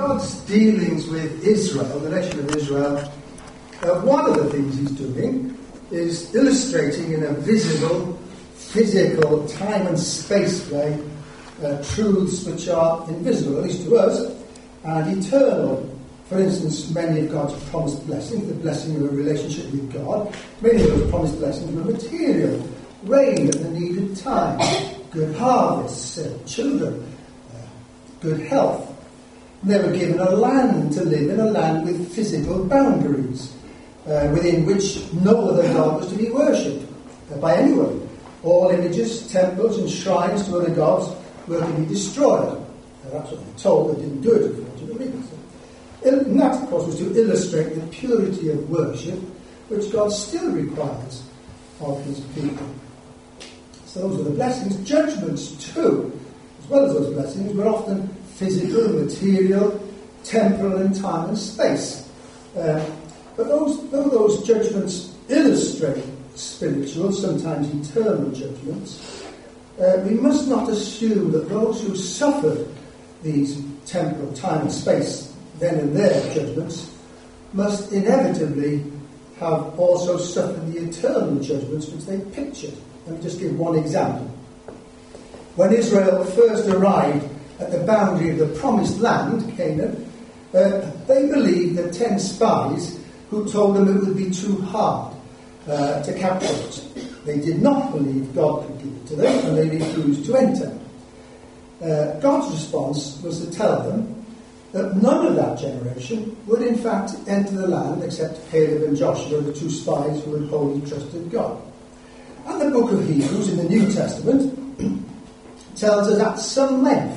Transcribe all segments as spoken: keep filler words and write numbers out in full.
God's dealings with Israel, the nation of Israel, uh, one of the things he's doing is illustrating in a visible, physical, time and space way uh, truths which are invisible, at least to us, and eternal. For instance, many of God's promised blessings, the blessing of a relationship with God, many of those promised blessings were material. Rain at the needed time, good harvests, uh, children, uh, good health. They were given a land to live in, a land with physical boundaries, uh, within which no other God was to be worshipped uh, by anyone. All images, temples and shrines to other gods were to be destroyed. Uh, that's what they told. They didn't do it, unfortunately. And that, of course, was to illustrate the purity of worship, which God still requires of his people. So those were the blessings. Judgments, too, as well as those blessings, were often physical, material, temporal in time and space. Uh, but those, though those judgments illustrate spiritual, sometimes eternal judgments, uh, we must not assume that those who suffered these temporal, time and space, then and there judgments, must inevitably have also suffered the eternal judgments which they pictured. Let me just give one example. When Israel first arrived at the boundary of the promised land, Canaan, uh, they believed that ten spies who told them it would be too hard uh, to capture it. They did not believe God could give it to them, and they refused to enter. Uh, God's response was to tell them that none of that generation would in fact enter the land except Caleb and Joshua, the two spies who had wholly trusted God. And the book of Hebrews in the New Testament tells us at some length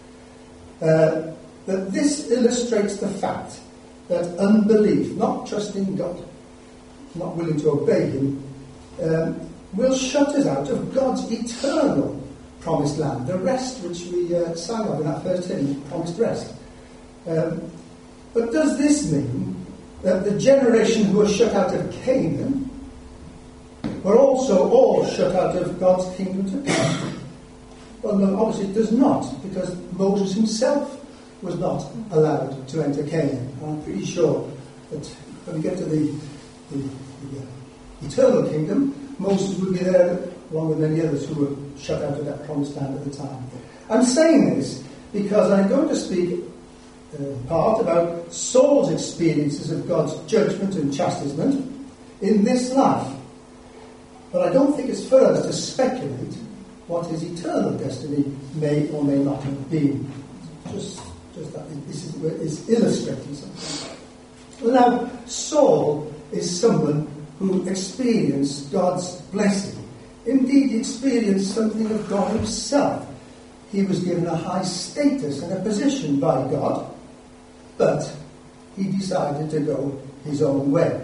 uh, that this illustrates the fact that unbelief, not trusting God, not willing to obey him, um, will shut us out of God's eternal promised land, the rest which we uh, sang of in that first hymn, promised rest. Um, but does this mean that the generation who were shut out of Canaan were also all shut out of God's kingdom to come? Well, no, obviously it does not, because Moses himself was not allowed to enter Canaan. And I'm pretty sure that when we get to the, the, the uh, eternal kingdom, Moses will be there along with many others who were shut out of that promised land at the time. I'm saying this because I'm going to speak Uh, part about Saul's experiences of God's judgment and chastisement in this life. But I don't think it's for us to speculate what his eternal destiny may or may not have been. Just, just that this is, is illustrating something. Well, now, Saul is someone who experienced God's blessing. Indeed, he experienced something of God himself. He was given a high status and a position by God, but he decided to go his own way.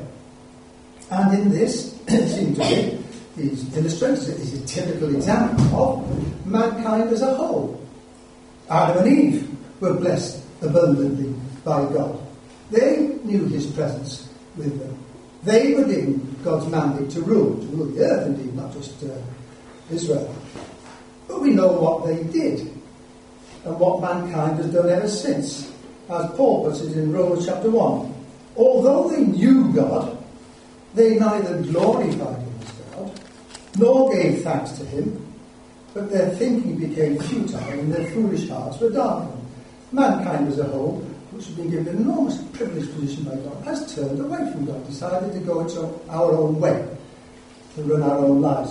And in this, it seems to me, he's illustrated, is a typical example of mankind as a whole. Adam and Eve were blessed abundantly by God. They knew his presence with them. They were given God's mandate to rule, to rule the earth indeed, not just uh, Israel. But we know what they did and what mankind has done ever since. As Paul puts it in Romans chapter one, although they knew God, they neither glorified him as God, nor gave thanks to him, but their thinking became futile and their foolish hearts were darkened. Mankind as a whole, which has been given an enormous privileged position by God, has turned away from God, decided to go its own, our own way, to run our own lives.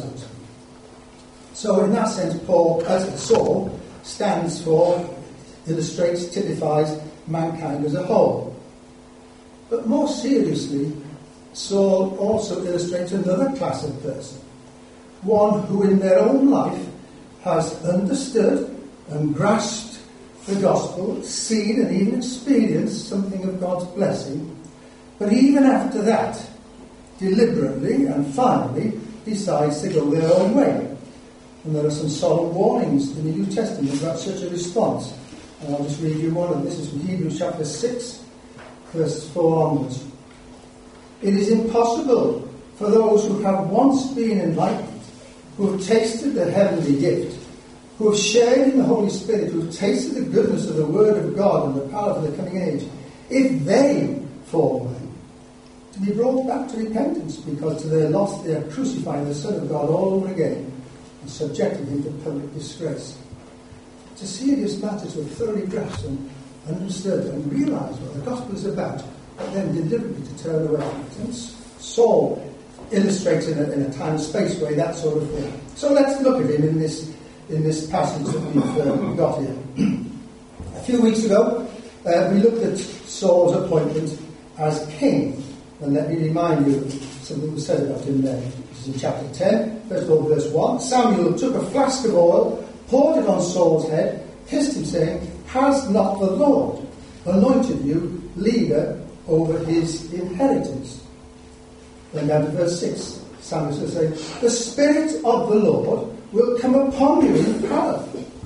So in that sense, Paul, as Saul, stands for, illustrates, typifies mankind as a whole. But more seriously, Saul also illustrates another class of person, one who in their own life has understood and grasped the gospel, seen and even experienced something of God's blessing, but even after that, deliberately and finally decides to go their own way. And there are some solemn warnings in the New Testament about such a response. And I'll just read you one of them. This is from Hebrews chapter six, verse four onwards. It is impossible for those who have once been enlightened, who have tasted the heavenly gift, who have shared in the Holy Spirit, who have tasted the goodness of the Word of God and the power of the coming age, if they fall away, to be brought back to repentance, because to their loss they are crucifying the Son of God all over again and subjecting him to public disgrace. It's a serious matter to have thoroughly grasped and understood and realised what the gospel is about, but then deliberately to turn away from it. And Saul illustrates in a, in a time and space way that sort of thing. So let's look at him in this in this passage that we've uh, got here. A few weeks ago, uh, we looked at Saul's appointment as king. And let me remind you of something was said about him there. This is in chapter ten, first of all, verse one. Samuel took a flask of oil, poured it on Saul's head, kissed him, saying, "Has not the Lord anointed you leader over his inheritance?" Then down to verse six, Samuel will say, "The Spirit of the Lord will come upon you in power."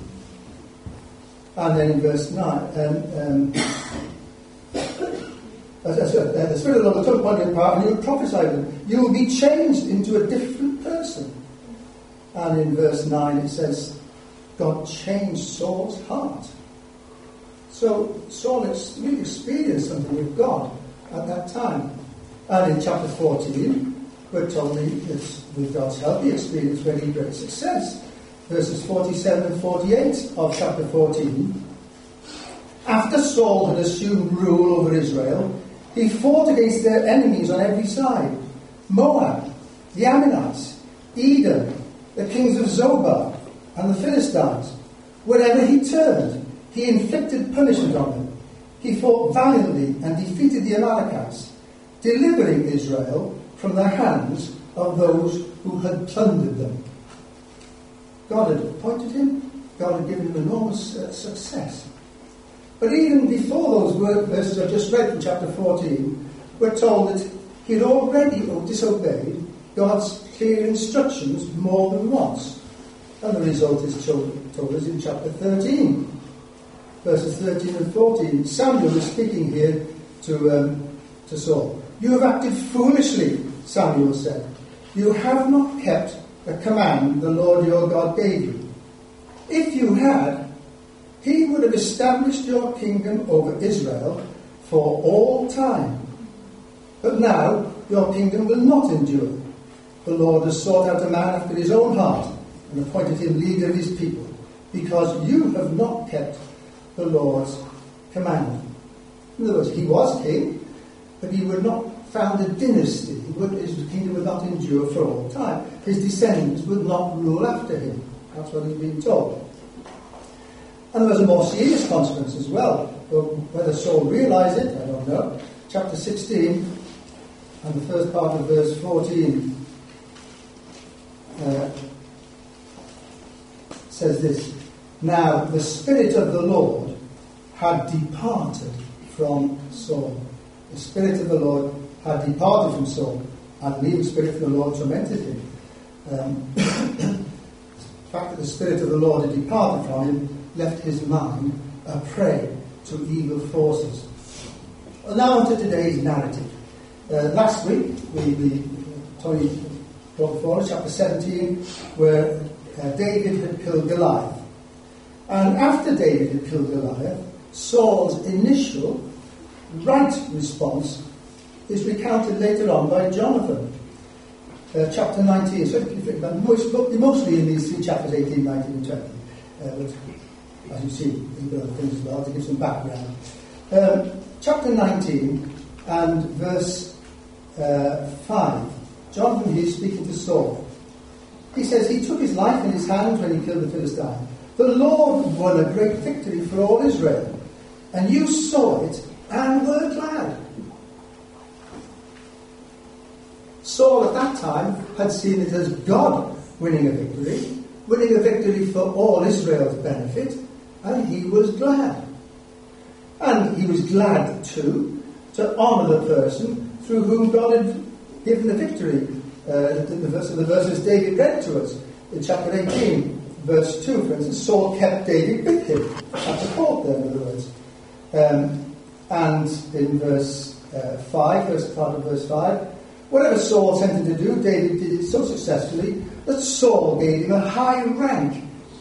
And then in verse nine, um, um, as said, uh, the Spirit of the Lord will come upon you in power, and you will prophesy to them. You will be changed into a different person. And in verse nine it says, God changed Saul's heart. So Saul ex- really experienced something with God at that time. And in chapter fourteen, we're told that with God's help, he experienced very great success. Verses forty-seven and forty-eight of chapter fourteen. After Saul had assumed rule over Israel, he fought against their enemies on every side. Moab, the Ammonites, Edom, the kings of Zobah, and the Philistines. Wherever he turned, he inflicted punishment on them. He fought valiantly and defeated the Amalekites, delivering Israel from the hands of those who had plundered them. God had appointed him. God had given him enormous uh, success. But even before those word verses I just read from chapter fourteen, we're told that he had already disobeyed God's clear instructions more than once. And the result is told, told us in chapter thirteen, verses thirteen and fourteen. Samuel is speaking here to, um, to Saul. "You have acted foolishly," Samuel said. "You have not kept the command the Lord your God gave you. If you had, he would have established your kingdom over Israel for all time. But now your kingdom will not endure. The Lord has sought out a man after his own heart and appointed him leader of his people, because you have not kept the Lord's command." In other words, he was king, but he would not found a dynasty. He would, his kingdom would not endure for all time. His descendants would not rule after him. That's what he's been told. And there was a more serious consequence as well. But whether Saul realised it, I don't know. Chapter sixteen and the first part of verse fourteen uh, says this: "Now the Spirit of the Lord had departed from Saul." The Spirit of the Lord had departed from Saul, and the evil spirit of the Lord tormented him. Um, the fact that the Spirit of the Lord had departed from him left his mind a prey to evil forces. Well, now on to today's narrative. Uh, last week, we, we Tony brought before us chapter seventeen, where uh, David had killed Goliath. And after David had killed Goliath, Saul's initial right response is recounted later on by Jonathan. Uh, chapter nineteen, so if you think about most, mostly in these three chapters, eighteen, nineteen and twenty. Uh, but as you see, we've got other things as well to give some background. Um, chapter nineteen and verse uh, five. Jonathan here is speaking to Saul. He says, "He took his life in his hands when he killed the Philistine. The Lord won a great victory for all Israel, and you saw it and were glad." Saul at that time had seen it as God winning a victory, winning a victory for all Israel's benefit, and he was glad. And he was glad too to honour the person through whom God had given the victory. Uh, the, verse, the verses David read to us in chapter eighteen, verse two, for instance. Saul kept David with him at the court there, in other words. Um, and in verse uh, five, first part of verse five, whatever Saul sent him to do, David did it so successfully that Saul gave him a high rank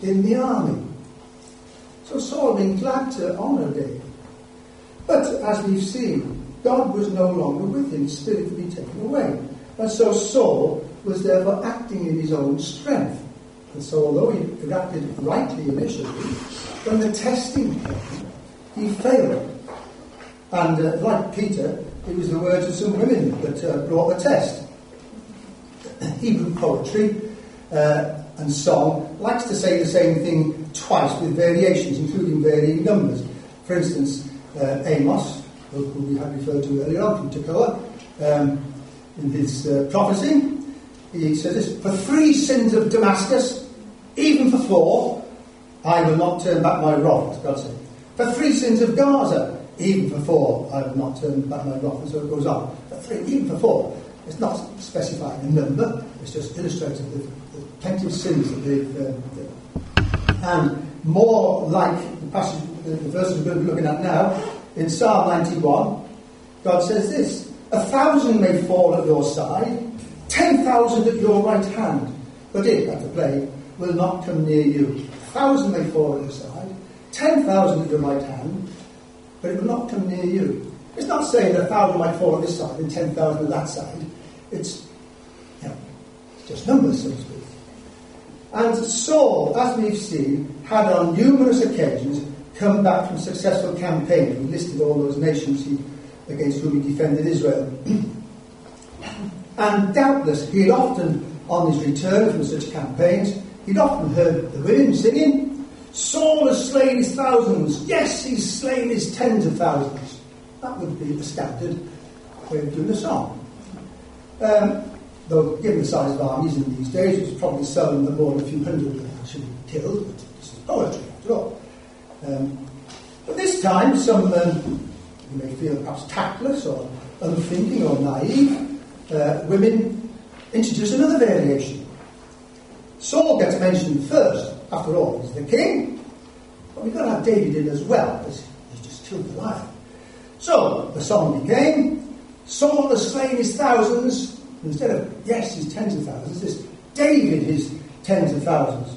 in the army. So Saul being glad to honour David. But as we've seen, God was no longer with him, spirit to be taken away. And so Saul was therefore acting in his own strength. And so although he acted rightly initially, when the testing came, he failed. And uh, like Peter, it was the words of some women that uh, brought the test. Hebrew poetry uh, and song likes to say the same thing twice with variations, including varying numbers. For instance, uh, Amos, who we had referred to earlier on from Tekoa, um, in his uh, prophecy, he says this: for three sins of Damascus, even for four, I will not turn back my wrath, as God said. For three sins of Gaza, even for four, I will not turn back my wrath. And so it goes on. For three, even for four. It's not specifying a number, it's just illustrating the, the plenty of sins that they've um, done. And more like the passage, the, the verse we're going to be looking at now, in Psalm ninety-one, God says this: a thousand may fall at your side, ten thousand at your right hand, but it, at the plague, will not come near you. A thousand may fall at your side, ten thousand at your right hand, but it will not come near you. It's not saying that a thousand might fall on this side and ten thousand on that side. It's, you know, it's just numbers, so to speak. And Saul, as we've seen, had on numerous occasions come back from successful campaigns. We listed all those nations he, against whom he defended Israel. And doubtless he had often, on his return from such campaigns, he'd often heard the women singing, Saul has slain his thousands. Yes, he's slain his tens of thousands. That would be the standard way of doing a song. Um, though, given the size of armies in these days, it's probably seldom that more than a few hundred were actually killed, but this is poetry after all. Um, but this time, some um, you may feel perhaps tactless or unthinking or naive, uh, women introduce another variation. Saul gets mentioned first. After all, he's the king, but we've got to have David in as well, because he just killed Goliath. So, the song became, Saul has slain his thousands, instead of, yes, his tens of thousands, it's David his tens of thousands.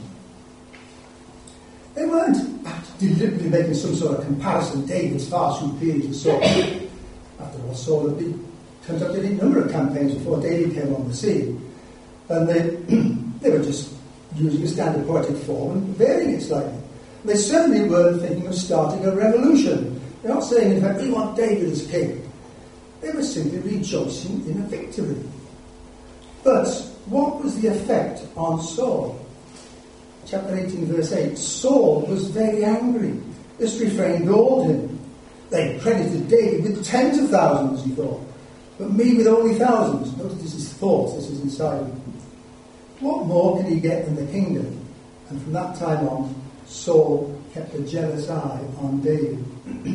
They weren't deliberately making some sort of comparison. David's far superior to Saul. After all, Saul had been, turns out, did a number of campaigns before David came on the scene. And they, they were just using a standard poetic form and varying it slightly. They certainly weren't thinking of starting a revolution. They're not saying, in fact, we want David as king. They were simply rejoicing in a victory. But what was the effect on Saul? Chapter eighteen, verse eight. Saul was very angry. This refrain galled him. They credited David with tens of thousands, he thought, but me with only thousands. Notice this is thoughts, this is inside him. What more could he get than the kingdom? And from that time on, Saul kept a jealous eye on David.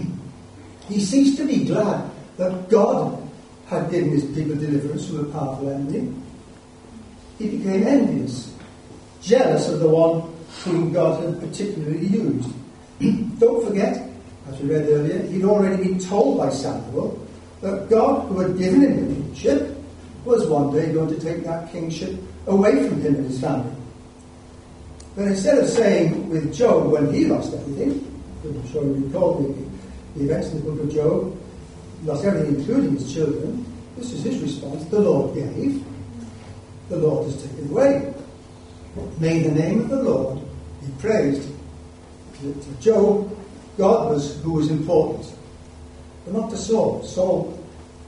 He ceased to be glad that God had given his people deliverance from a powerful enemy. He became envious, jealous of the one whom God had particularly used. Don't forget, as we read earlier, he'd already been told by Samuel that God, who had given him the kingship, was one day going to take that kingship away from him and his family. But instead of saying with Job when he lost everything, I'm sure you recall the, the events in the book of Job, lost everything including his children, this is his response: the Lord gave, the Lord has taken away. May the name of the Lord be praised. To, to Job, God was who was important, but not to Saul. Saul,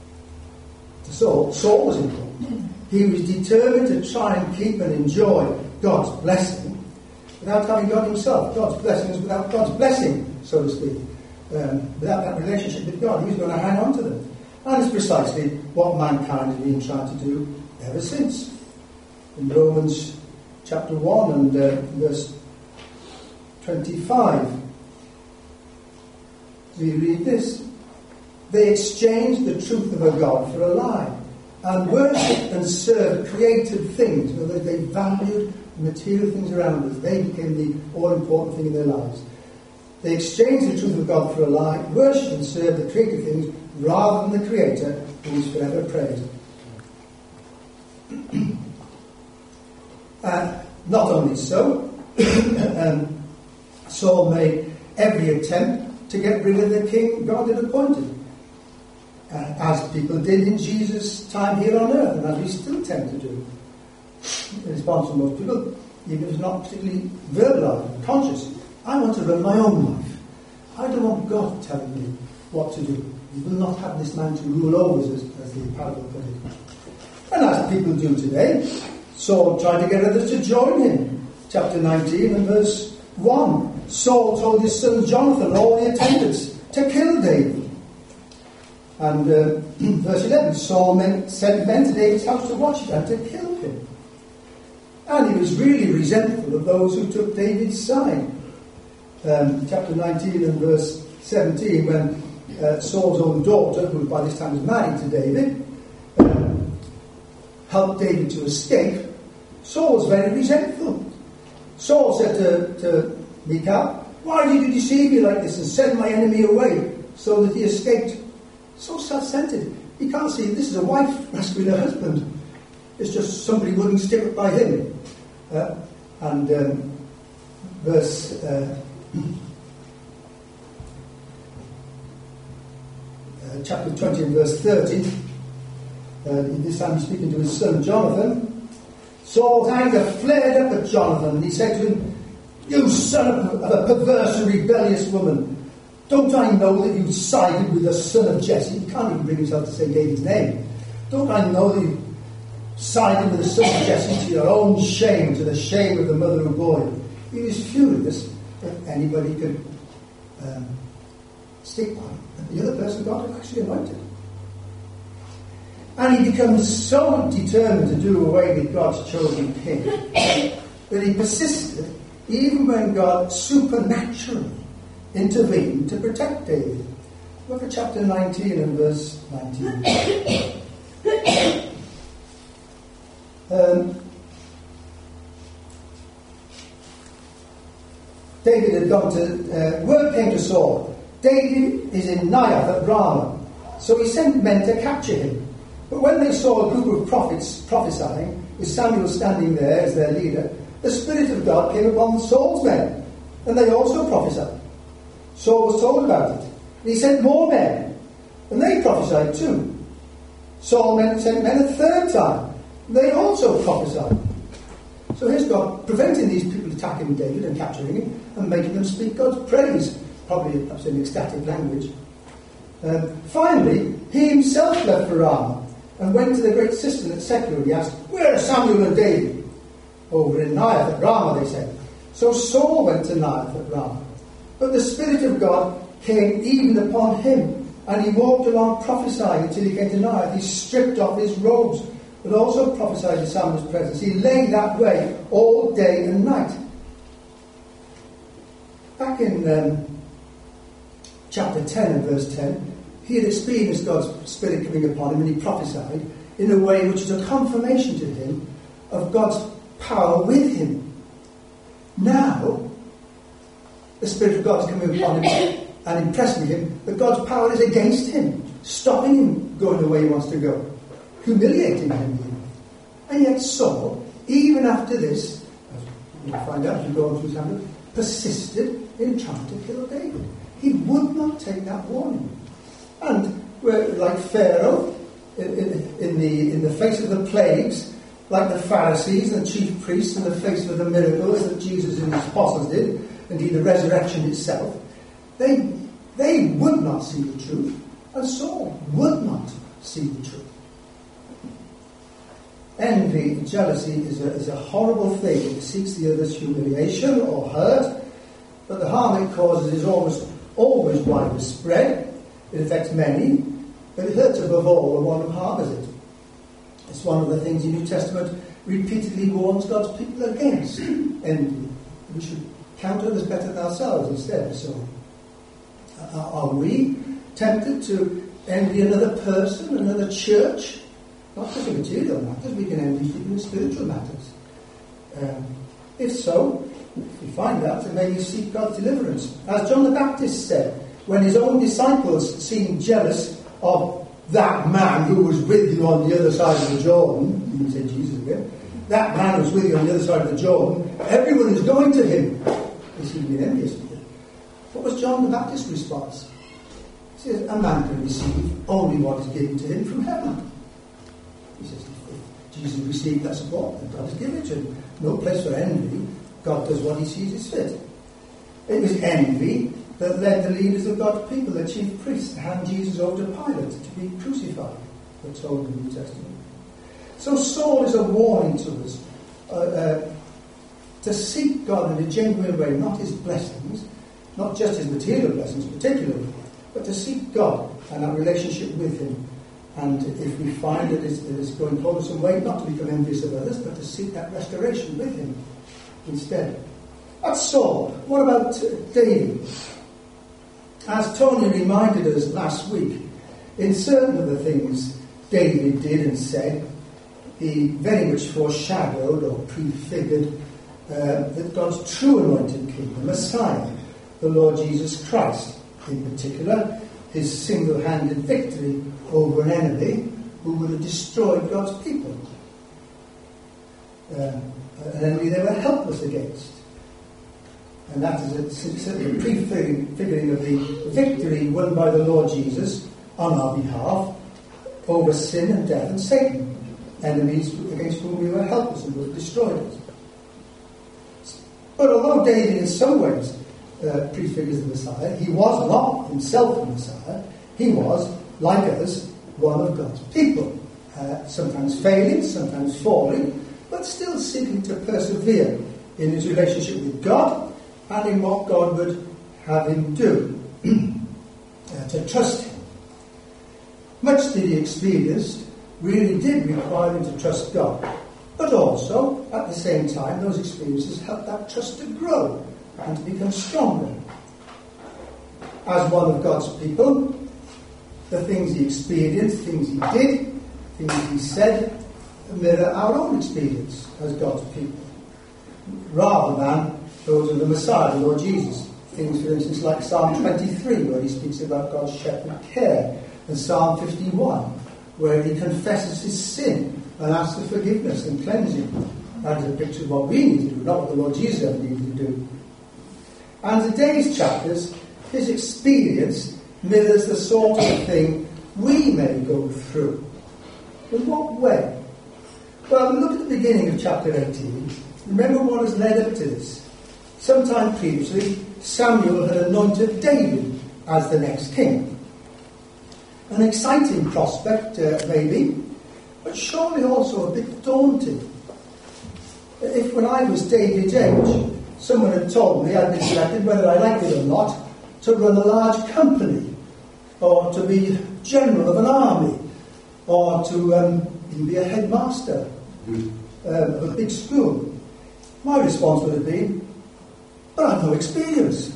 to Saul, Saul was important. He was determined to try and keep and enjoy God's blessing without having God himself. God's blessings without God's blessing, so to speak. Um, without that relationship with God, he was going to hang on to them. And it's precisely what mankind has been trying to do ever since. In Romans chapter one and uh, verse twenty-five, we read this: they exchanged the truth of a God for a lie, and worshipped and served created things. In other words, they valued material things around us. They became the all-important thing in their lives. They exchanged the truth of God for a lie, worshipped and served the created things rather than the Creator, who is forever praised. Uh, not only so, um, Saul made every attempt to get rid of the king God had appointed, uh, as people did in Jesus' time here on earth, and as we still tend to do. In response to most people, even if it's not particularly verbalised and conscious, I want to run my own life. I don't want God telling me what to do. We will not have this man to rule over us, as, as the parable put it. And as people do today, Saul tried to get others to join him. Chapter nineteen and verse one. Saul told his son Jonathan and all the attendants to kill David. And uh, verse eleven, Saul men, sent men to David's house to watch it and to kill him. And he was really resentful of those who took David's side. Um, chapter nineteen and verse seventeen, when uh, Saul's own daughter, who by this time was married to David, um, helped David to escape, Saul was very resentful. Saul said to, to Michal, "Why did you deceive me like this and send my enemy away so that he escaped?" So self-centered. He can't see this is a wife rescuing her husband. It's just somebody wouldn't stick it by him. Uh, and um, verse uh, uh, chapter twenty and verse thirty. Uh, this time he's speaking to his son Jonathan. Saul's anger flared up at Jonathan, and he said to him, "You son of a perverse and rebellious woman, don't I know that you sided with the son of Jesse?" He can't even bring himself to say David's name. "Don't I know that you sided with the son of Jesse to your own shame, to the shame of the mother who bore you?" He was furious that anybody could um, stick by the other person God had actually anointed. And he becomes so determined to do away with God's chosen king that he persisted even when God supernaturally intervened to protect David. Look at chapter nineteen and verse nineteen. um, David had gone to, uh, word came to Saul, "David is in Naioth at Ramah." So he sent men to capture him. But when they saw a group of prophets prophesying, with Samuel standing there as their leader, the Spirit of God came upon Saul's men, and they also prophesied. Saul was told about it, and he sent more men, and they prophesied too. Saul sent men a third time, and they also prophesied. So here's God preventing these people attacking David and capturing him, and making them speak God's praise, probably perhaps in ecstatic language. Um, finally, he himself left for Ramah, and went to the great cistern at Secular. He asked, "Where are Samuel and David?" "Over in Naioth at Ramah," they said. So Saul went to Naioth at Ramah. But the Spirit of God came even upon him, and he walked along prophesying until he came to Naioth. He stripped off his robes, but also prophesied in Samuel's presence. He lay that way all day and night. Back in um, chapter ten and verse ten, he had experienced God's Spirit coming upon him, and he prophesied in a way which is a confirmation to him of God's power with him. Now, the Spirit of God is coming upon him and impressing him that God's power is against him, stopping him going the way he wants to go, humiliating him. And yet Saul, even after this, as you'll find out as you go on through Samuel, persisted in trying to kill David. He would not take that warning. And we're like Pharaoh, in, in, in the in the face of the plagues, like the Pharisees and the chief priests in the face of the miracles that Jesus and his apostles did, indeed the resurrection itself, they they would not see the truth, and Saul would not see the truth. Envy, jealousy is a, is a horrible thing. It seeks the other's humiliation or hurt, but the harm it causes is almost always widespread. It affects many, but it hurts above all the one who harbours it. It's one of the things the New Testament repeatedly warns God's people against. Envy. We should count others better than ourselves instead. So, uh, are we tempted to envy another person, another church? Not just in material matters, we can envy people in spiritual matters. Um, if so, if we find out, then maybe seek God's deliverance. As John the Baptist said, when his own disciples seemed jealous of that man who was with you on the other side of the Jordan, he said Jesus again, that man who's with you on the other side of the Jordan, everyone is going to him. Is he being envious with you? What was John the Baptist's response? He says, a man can receive only what is given to him from heaven. He says, if Jesus received that support, then God has given it to him. No place for envy. God does what he sees is fit. It was envy that led the leaders of God's people, the chief priests, to hand Jesus over to Pilate to be crucified, we're told in the New Testament. So Saul is a warning to us uh, uh, to seek God in a genuine way, not his blessings, not just his material blessings particularly, but to seek God and our relationship with him. And if we find that it's, that it's going forward some way, not to become envious of others, but to seek that restoration with him instead. That's Saul. What about uh, David? As Tony reminded us last week, in certain of the things David did and said, he very much foreshadowed or prefigured uh, that God's true anointed king, the Messiah, the Lord Jesus Christ, in particular, his single-handed victory over an enemy who would have destroyed God's people. Uh, an enemy they were helpless against. And that is a, certainly a prefiguring of the victory won by the Lord Jesus on our behalf over sin and death and Satan, enemies against whom we were helpless and would have destroyed us. But although David in some ways uh, prefigures the Messiah, he was not himself the Messiah. He was, like us, one of God's people, uh, sometimes failing, sometimes falling, but still seeking to persevere in his relationship with God and in what God would have him do, uh, to trust him. Much that he experienced really did require him to trust God, but also, at the same time, those experiences helped that trust to grow and to become stronger. As one of God's people, the things he experienced, things he did, things he said, mirror our own experience as God's people, rather than those of the Messiah, the Lord Jesus. Things, for instance, like Psalm twenty-three, where he speaks about God's shepherd care, and Psalm fifty-one, where he confesses his sin and asks for forgiveness and cleansing. That is a picture of what we need to do, not what the Lord Jesus ever needed to do. And today's chapters, his experience mirrors the sort of thing we may go through. In what way? Well, look at the beginning of chapter eighteen. Remember what has led up to this. Sometime previously, Samuel had anointed David as the next king. An exciting prospect, uh, maybe, but surely also a bit daunting. If when I was David's age, someone had told me I'd been selected, whether I liked it or not, to run a large company, or to be general of an army, or to um, even be a headmaster uh, of a big school, my response would have been, but I've no experience.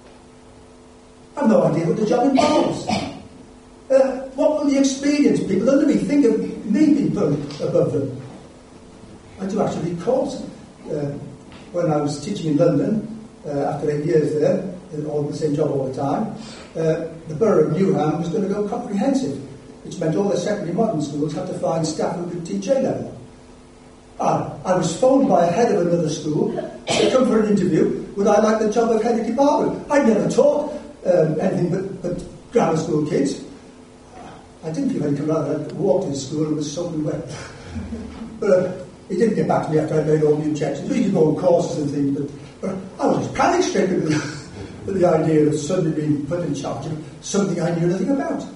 I've no idea what the job involves. Uh, what will the experienced people under me think of me being put above them? I do actually recall uh, when I was teaching in London, uh, after eight years there, all the same job all the time, uh, the borough of Newham was going to go comprehensive, which meant all the secondary modern schools had to find staff who could teach A level. I, I was phoned by a head of another school to come for an interview. Would I like the job of head of department? I'd never taught um, anything but, but grammar school kids. I didn't feel any camaraderie. I walked into school and was soaking wet. But uh, he didn't get back to me after I made all the objections. We could go on courses and things, but, but I was just panic-stricken with, with the idea of suddenly being put in charge of something I knew nothing about.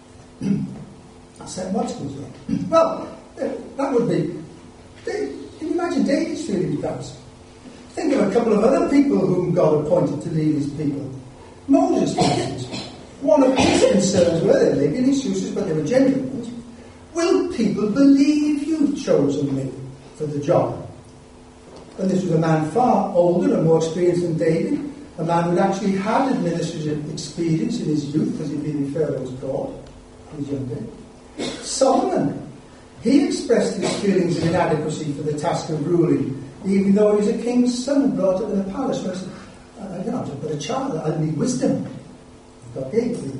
That's how much was that. Well, that would be... Can you imagine David's feelings, perhaps? Think of a couple of other people whom God appointed to lead his people. Moses, for instance. One of his concerns were there may be any excuses, but they were genuine ones. Will people believe you've chosen me for the job? And this was a man far older and more experienced than David, a man who actually had administrative experience in his youth, because he'd been in Pharaoh's court in his young day. Solomon. He expressed his feelings of inadequacy for the task of ruling, even though he was a king's son and brought up in a palace. Where he said, I, you know, I'm just but a child, I need wisdom. God gave me.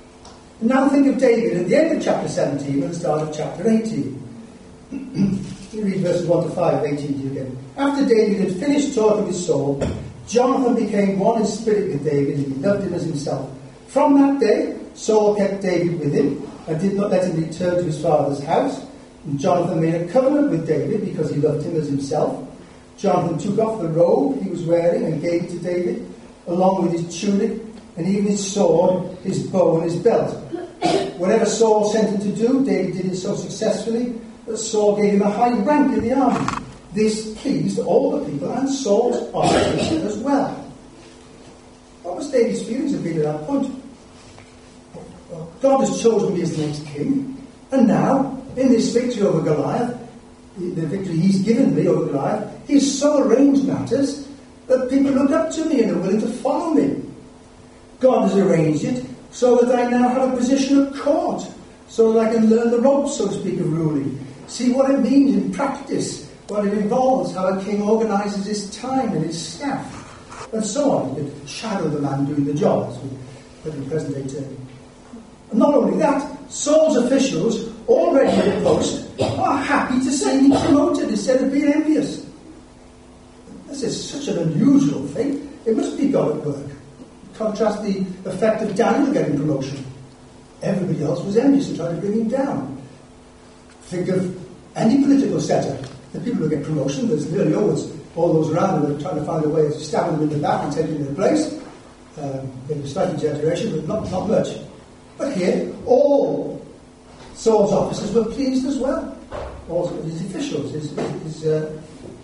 And now think of David at the end of chapter seventeen and the start of chapter eighteen. You read verses one to five, eighteen to you again. After David had finished talking with Saul, Jonathan became one in spirit with David, and he loved him as himself. From that day, Saul kept David with him, and did not let him return to his father's house. And Jonathan made a covenant with David, because he loved him as himself. Jonathan took off the robe he was wearing and gave it to David, along with his tunic, and even his sword, his bow, and his belt. Whatever Saul sent him to do, David did it so successfully that Saul gave him a high rank in the army. This pleased all the people and Saul's officers as well. What was David's feelings of being at that point? Well, God has chosen me as the next king, and now, in this victory over Goliath, the victory he's given me over Goliath, he's so arranged matters that people look up to me and are willing to follow me. God has arranged it so that I now have a position at court, so that I can learn the ropes, so to speak, of ruling, see what it means in practice, what it involves, how a king organises his time and his staff, and so on. You could shadow the man doing the job, as we put in present day term. And not only that, Saul's officials, already in the post, are happy to see me promoted instead of being envious. This is such an unusual thing. It must be God at work. Contrast the effect of Daniel getting promotion. Everybody else was envious and tried to bring him down. Think of any political setup. The people who get promotion, there's nearly always all those around them that are trying to find a way of stabbing them in the back and taking their place. Um, maybe a slight exaggeration, but not, not much. But here, all Saul's officers were pleased as well. All his officials, his, his uh,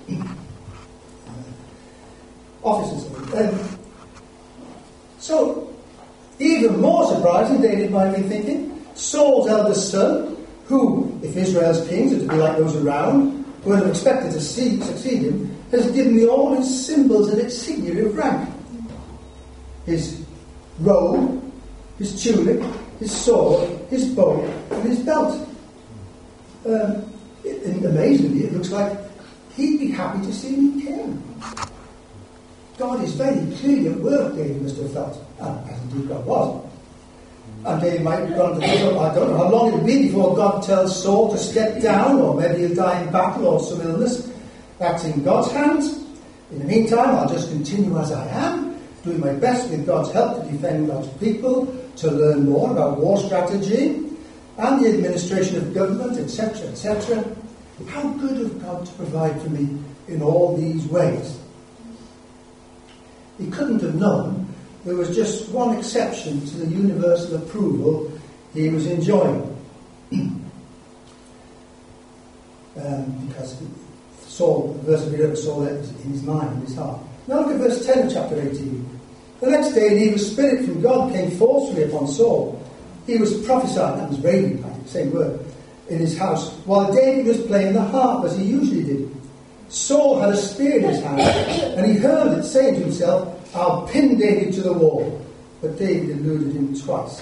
officers. Um, so, even more surprising, David might be thinking, Saul's eldest son, who, if Israel's kings are to be like those around, would have expected to see, succeed him, has given me all his symbols and insignia of rank. His robe, his tunic, his sword, his bow, and his belt. Um, it, and amazingly, it looks like he'd be happy to see me king. God is very clearly at work, David must have felt. And as indeed God was. And David might have gone to think, I don't know how long it'll be before God tells Saul to step down, or maybe he'll die in battle or some illness. That's in God's hands. In the meantime, I'll just continue as I am, doing my best with God's help to defend God's people, to learn more about war strategy and the administration of government, et cetera, et cetera. How good of God to provide for me in all these ways. He couldn't have known there was just one exception to the universal approval he was enjoying. um, because Saul, the verse we read of Saul in his mind, in his heart. Now look at verse ten of chapter eighteen. The next day an evil spirit from God came forcefully upon Saul. He was prophesying, that was raving, same word, in his house, while David was playing the harp as he usually did. Saul had a spear in his hand, and he heard it saying to himself, I'll pin David to the wall. But David eluded him twice.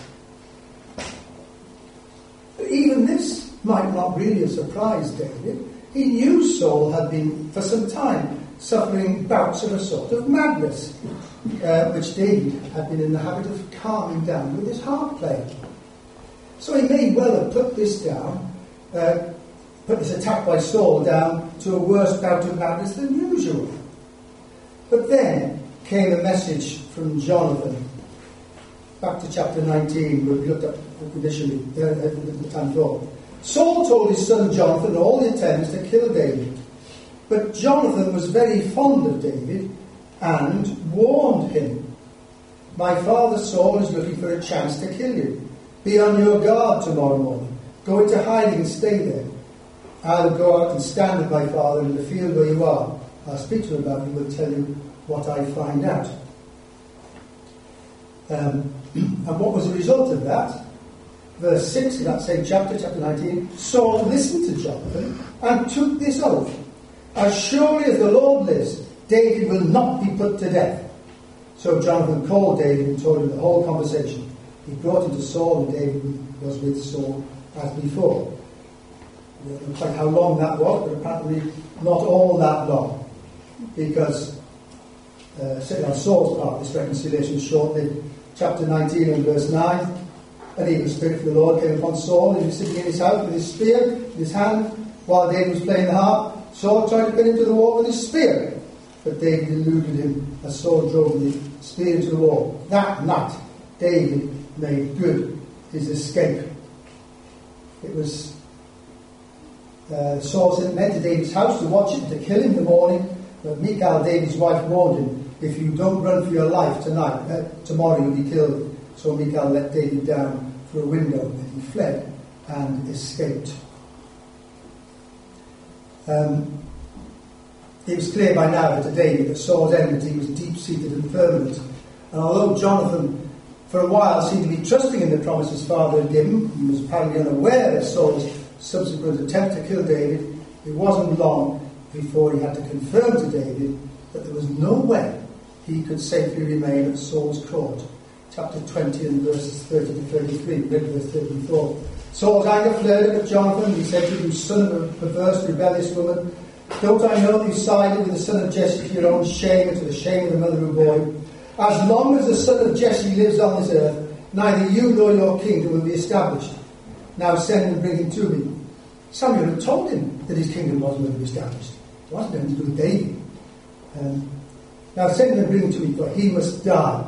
But even this might not really have surprised David. He knew Saul had been, for some time, suffering bouts of a sort of madness, uh, which David had been in the habit of calming down with his harp playing. So he may well have put this down, uh, put this attack by Saul down to a worse bout of madness than usual. But then came a message from Jonathan. Back to chapter nineteen, where we looked at initially, uh, at the time before. Saul told his son Jonathan and all the attendants to kill David. But Jonathan was very fond of David and warned him. My father Saul is looking for a chance to kill you. Be on your guard tomorrow morning. Go into hiding and stay there. I'll go out and stand with my father in the field where you are. I'll speak to him about it and will tell you what I find out. Um, and what was the result of that? Verse six in that same chapter, chapter nineteen, Saul listened to Jonathan and took this oath. As surely as the Lord lives, David will not be put to death. So Jonathan called David and told him the whole conversation. He brought him to Saul, and David was with Saul as before. I don't know quite how long that was, but apparently not all that long. Because, uh, on Saul's part, this reconciliation shortly, chapter nineteen and verse nine, an evil spirit from the Lord came upon Saul, and he was sitting in his house with his spear in his hand, While David was playing the harp, Saul tried to pin him to the wall with his spear, but David eluded him as Saul drove the spear into the wall. That night, David made good his escape. It was uh, Saul sent men to David's house to watch him, to kill him in the morning, but Michal, David's wife, warned him, if you don't run for your life tonight, uh, tomorrow you'll be killed. So Michal let David down through a window, and he fled and escaped. Um, it was clear by now to David that Saul's enmity was deep-seated and permanent. And although Jonathan, for a while, seemed to be trusting in the promise his father had given, and was apparently unaware of Saul's subsequent attempt to kill David, it wasn't long before he had to confirm to David that there was no way he could safely remain at Saul's court. Chapter twenty and verses thirty to thirty-three, read verse thirty-four. Saul's anger flared up at Jonathan. He said to him, son of a perverse, rebellious woman, don't I know that you sided with the son of Jesse to your own shame and to the shame of the mother who bore you? As long as the son of Jesse lives on this earth, neither you nor your kingdom will be established. Now send and bring him to me. Samuel had told him that his kingdom wasn't going to be established. It wasn't going to do with David. Um, now send him and bring him to me, for he must die.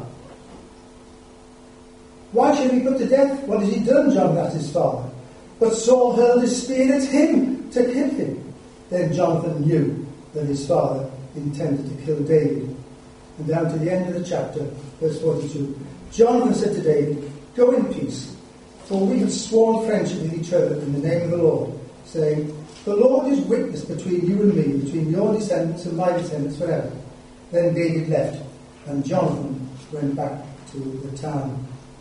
Why should he be put to death? What has he done? Jonathan asked his father. But Saul hurled his spear at him to kill him. Then Jonathan knew that his father intended to kill David. And down to the end of the chapter, verse forty-two. Jonathan said to David, go in peace, for we have sworn friendship with each other in the name of the Lord, saying, the Lord is witness between you and me, between your descendants and my descendants forever. Then David left, and Jonathan went back to the town.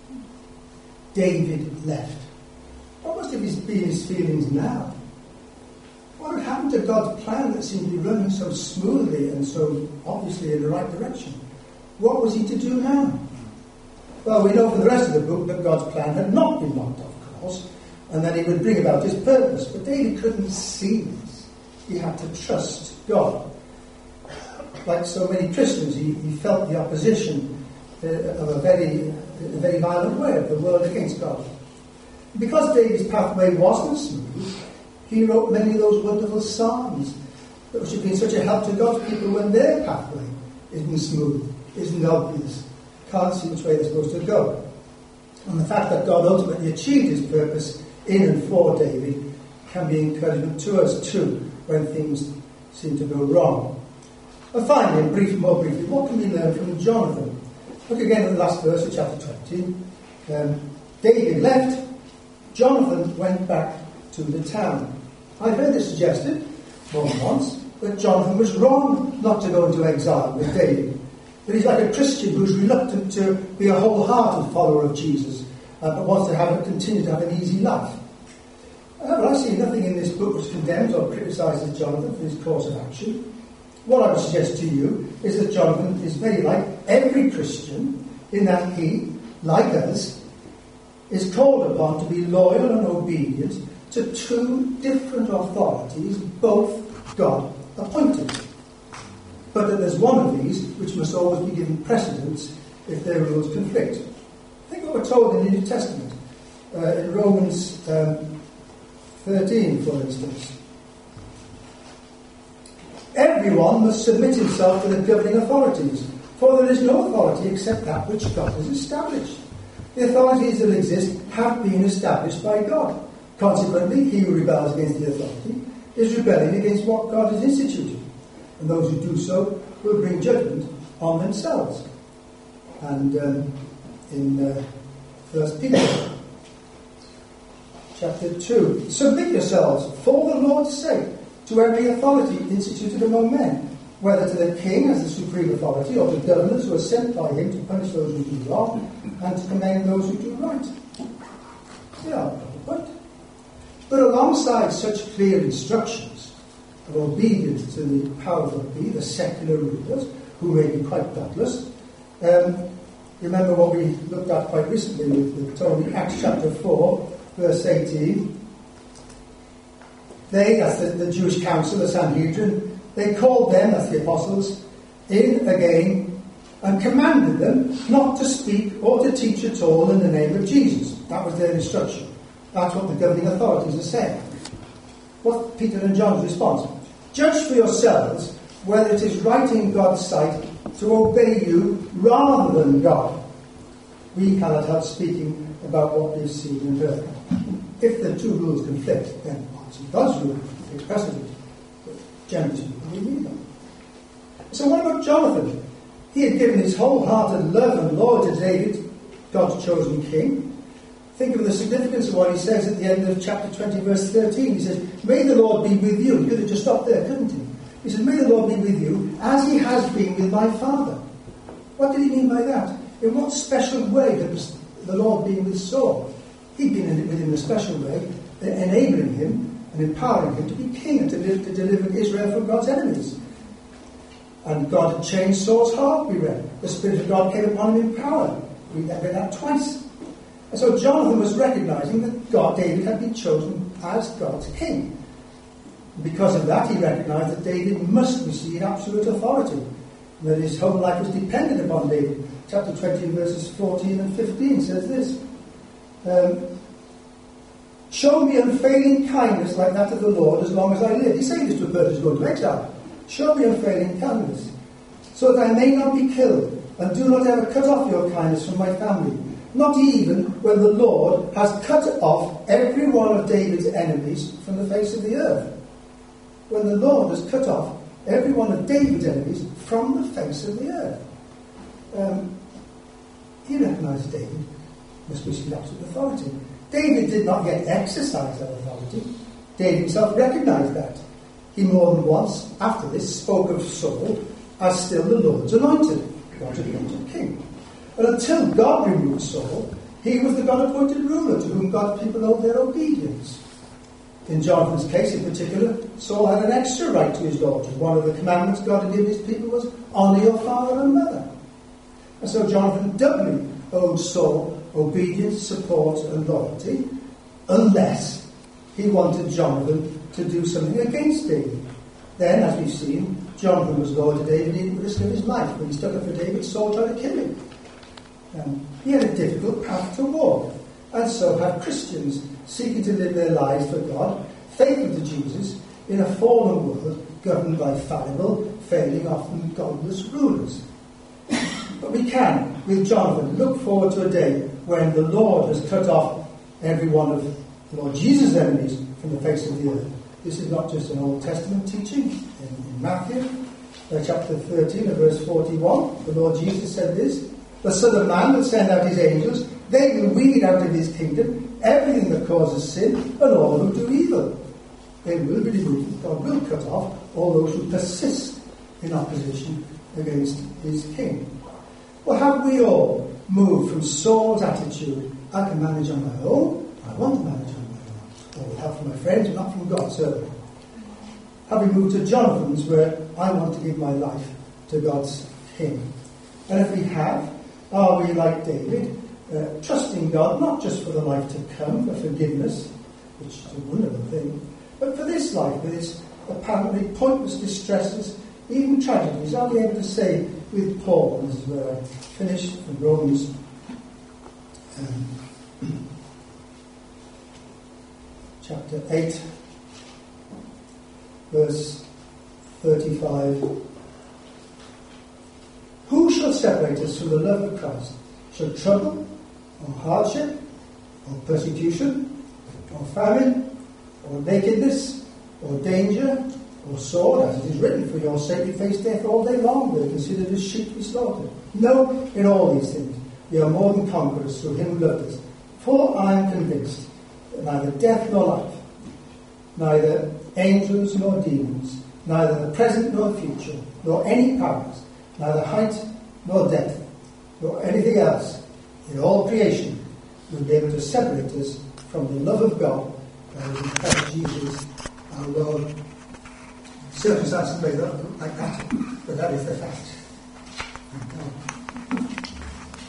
David left. What must have been his feelings now? What had happened to God's plan that seemed to be running so smoothly and so obviously in the right direction? What was he to do now? Well, we know from the rest of the book that God's plan had not been knocked off course, and that he would bring about his purpose. But David couldn't see this. He had to trust God. Like so many Christians, he, he felt the opposition uh, of a very, a very violent way of the world against God. Because David's pathway wasn't smooth, he wrote many of those wonderful psalms that should be such a help to God's people when their pathway isn't smooth, isn't obvious, can't see which way they're supposed to go. And the fact that God ultimately achieved his purpose in and for David can be encouragement to us too when things seem to go wrong. And finally, brief, more briefly, what can we learn from Jonathan? Look again at the last verse of chapter twenty. Um, David left, Jonathan went back to the town. I've heard it suggested, more than once, that Jonathan was wrong not to go into exile with David. That he's like a Christian who's reluctant to be a wholehearted follower of Jesus, uh, but wants to have continue to have an easy life. However, I see nothing in this book which condemns or criticises Jonathan for his course of action. What I would suggest to you is that Jonathan is very like every Christian in that he, like us, is called upon to be loyal and obedient to two different authorities, both God appointed. But that there's one of these which must always be given precedence if their rules conflict. Think what we're told in the New Testament. Uh, in Romans um, thirteen, for instance. Everyone must submit himself to the governing authorities, for there is no authority except that which God has established. The authorities that exist have been established by God. Consequently, he who rebels against the authority is rebelling against what God has instituted. And those who do so will bring judgment on themselves. And um, in uh, First Peter, chapter two, submit yourselves for the Lord's sake to every authority instituted among men, whether to the king as the supreme authority, or to governors who are sent by him to punish those who do wrong and to commend those who do right. They are proper point. But alongside such clear instructions of obedience to the powers that be, the secular rulers, who may be quite godless, um, remember what we looked at quite recently with, with Tony, Acts chapter four, verse eighteen. They, that's the, the Jewish council, the Sanhedrin, they called them, that's the apostles, in again and commanded them not to speak or to teach at all in the name of Jesus. That was their instruction. That's what the governing authorities are saying. what's Peter and John's response? Judge for yourselves whether it is right in God's sight to obey you rather than God. We cannot help speaking about what we've seen and heard. If the two rules conflict, then obviously God's rule takes precedent. But generally speaking, we need them. So what about Jonathan? He had given his wholehearted love and loyalty to David, God's chosen king. Think of the significance of what he says at the end of chapter twenty, verse thirteen. He says, may the Lord be with you. He could have just stopped there, couldn't he? He says, may the Lord be with you as he has been with my father. What did he mean by that? In what special way had the Lord been with Saul? He'd been in it with him in a special way, enabling him and empowering him to be king and to, live, to deliver Israel from God's enemies. And God had changed Saul's heart, we read. The Spirit of God came upon him in power. We read that twice. And so Jonathan was recognizing that God, David, had been chosen as God's king. And because of that, he recognized that David must receive absolute authority, and that his whole life was dependent upon David. Chapter twenty, verses fourteen and fifteen says this. Um, Show me unfailing kindness like that of the Lord as long as I live. He's saying this to a person who's going to exile. Show me unfailing kindness, so that I may not be killed, and do not ever cut off your kindness from my family. Not even when the Lord has cut off every one of David's enemies from the face of the earth. When the Lord has cut off every one of David's enemies from the face of the earth. Um, he recognized David must receive absolute authority. David did not yet exercise that authority. David himself recognized that. He more than once, after this, spoke of Saul as still the Lord's anointed, God's anointed king. And until God removed Saul, he was the God-appointed ruler to whom God's people owed their obedience. In Jonathan's case in particular, Saul had an extra right to his lordship. One of the commandments God had given his people was, honour your father and mother. And so Jonathan doubly owed Saul obedience, support and loyalty, unless he wanted Jonathan to do something against David. Then, as we've seen, Jonathan was loyal to David at the risk of his life. When he stuck up for David, Saul tried to kill him. Um, he had a difficult path to walk, and so had Christians seeking to live their lives for God, faithful to Jesus, in a fallen world governed by fallible, failing, often godless rulers. But we can, with Jonathan, look forward to a day when the Lord has cut off every one of the Lord Jesus' enemies from the face of the earth. This is not just an Old Testament teaching. In, in Matthew, uh, chapter thirteen, and verse forty-one, the Lord Jesus said this, the Son of Man will send out his angels, they will weed out of his kingdom everything that causes sin and all who do evil. They will be removed. God will cut off all those who persist in opposition against his king. Well, have we all moved from Saul's attitude, I can manage on my own, I want to manage on my own, or with help from my friends, not from God, certainly. Have we moved to Jonathan's, where I want to give my life to God's king? And if we have, are we like David, uh, trusting God not just for the life to come, for forgiveness, which is a wonderful thing, but for this life, with its apparently pointless distresses, even tragedies? Are we able to say with Paul, as where I finished from Romans um, chapter eight, verse thirty-five, who shall separate us from the love of Christ? Shall trouble, or hardship, or persecution, or famine, or nakedness, or danger, or sword, as it is written, for your sake we face death all day long, we are considered as sheep to be slaughtered. No, in all these things we are more than conquerors through him who loved us. For I am convinced that neither death nor life, neither angels nor demons, neither the present nor future, nor any powers, neither height nor depth, nor anything else in all creation will be able to separate us from the love of God that is in Christ Jesus our Lord. Circumstances may not look like that, but that is the fact.